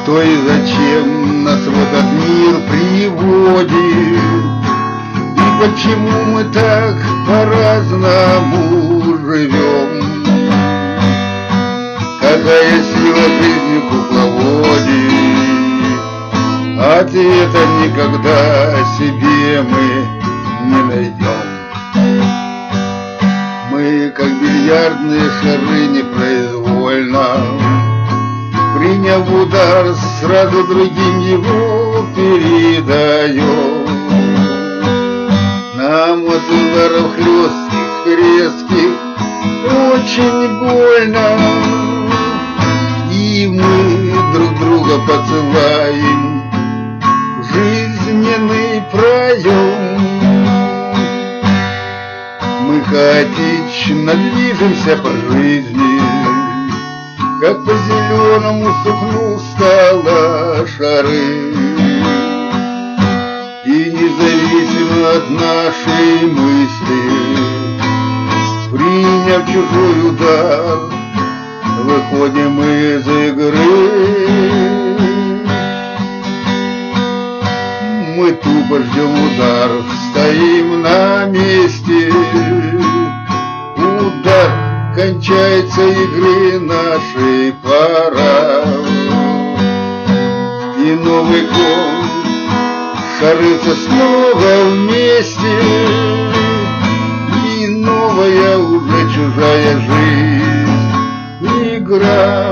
Кто и зачем нас в этот мир приводит, и почему мы так по-разному живем. Какая сила жизни в кукловоде, ответа никогда себе мы не найдем. Мы, как бильярдные шары, непроизвольно, приняв удар, сразу другим его передаем. Нам от ударов хлестких, резких очень больно, и мы друг друга поцелуем в жизненный проем. Мы хаотично движемся по жизни, как по зеленому сукну стола шары, и независимо от нашей мысли, приняв чужой удар, выходим из игры. Мы тупо ждем удар, стоим на месте. Удар, кончается игры нашей, пора. И новый кон шарится снова вместе, и новая уже чужая жизнь игра.